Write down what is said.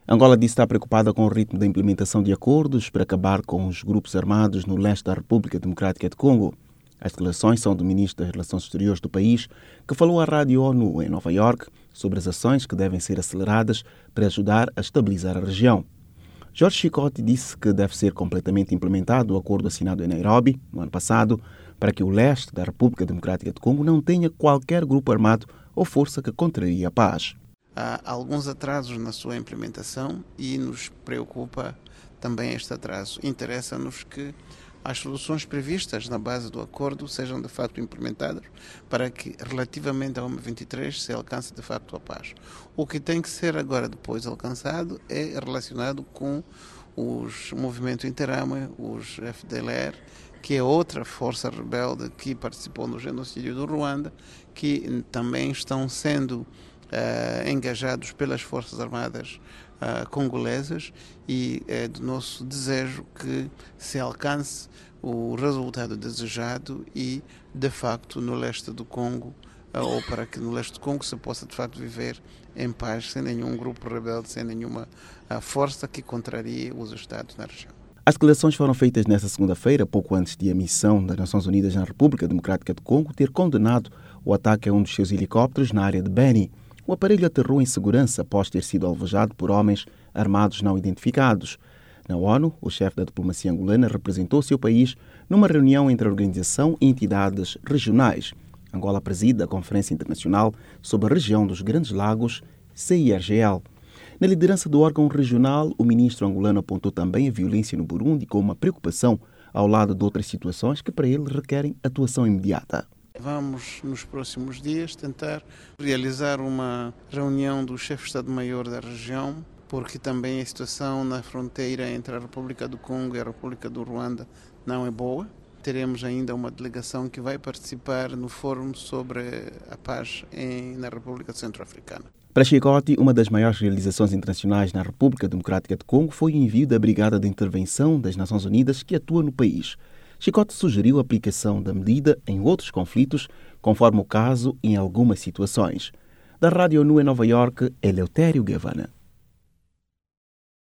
Angola disse estar preocupada com o ritmo da implementação de acordos para acabar com os grupos armados no leste da República Democrática do Congo. As declarações são do ministro das Relações Exteriores do país, que falou à Rádio ONU em Nova Iorque sobre as ações que devem ser aceleradas para ajudar a estabilizar a região. Jorge Chicote disse que deve ser completamente implementado o acordo assinado em Nairobi, no ano passado, para que o leste da República Democrática do Congo não tenha qualquer grupo armado ou força que contraria a paz. Há alguns atrasos na sua implementação e nos preocupa também este atraso. Interessa-nos que as soluções previstas na base do acordo sejam de facto implementadas para que, relativamente ao M23, se alcance de facto a paz. O que tem que ser agora depois alcançado é relacionado com os movimentos Interame, os FDLR, que é outra força rebelde que participou no genocídio do Ruanda, que também estão sendo engajados pelas Forças Armadas congolesas, e é do nosso desejo que se alcance o resultado desejado e, de facto, no leste do Congo, ou para que no leste do Congo se possa, de facto, viver em paz, sem nenhum grupo rebelde, sem nenhuma força que contrarie os Estados na região. As declarações foram feitas nesta segunda-feira, pouco antes de a missão das Nações Unidas na República Democrática do Congo ter condenado o ataque a um dos seus helicópteros na área de Beni. O aparelho aterrou em segurança após ter sido alvejado por homens armados não identificados. Na ONU, o chefe da diplomacia angolana representou seu país numa reunião entre a organização e entidades regionais. Angola preside a Conferência Internacional sobre a Região dos Grandes Lagos, CIRGL. Na liderança do órgão regional, o ministro angolano apontou também a violência no Burundi como uma preocupação, ao lado de outras situações que para ele requerem atuação imediata. Vamos, nos próximos dias, tentar realizar uma reunião do chefe de Estado-Maior da região, porque também a situação na fronteira entre a República do Congo e a República do Ruanda não é boa. Teremos ainda uma delegação que vai participar no Fórum sobre a Paz na República Centro-Africana. Para Chicote, uma das maiores realizações internacionais na República Democrática do Congo foi o envio da Brigada de Intervenção das Nações Unidas que atua no país. Chicote sugeriu a aplicação da medida em outros conflitos, conforme o caso em algumas situações. Da Rádio ONU em Nova Iorque, Eleutério Guevara.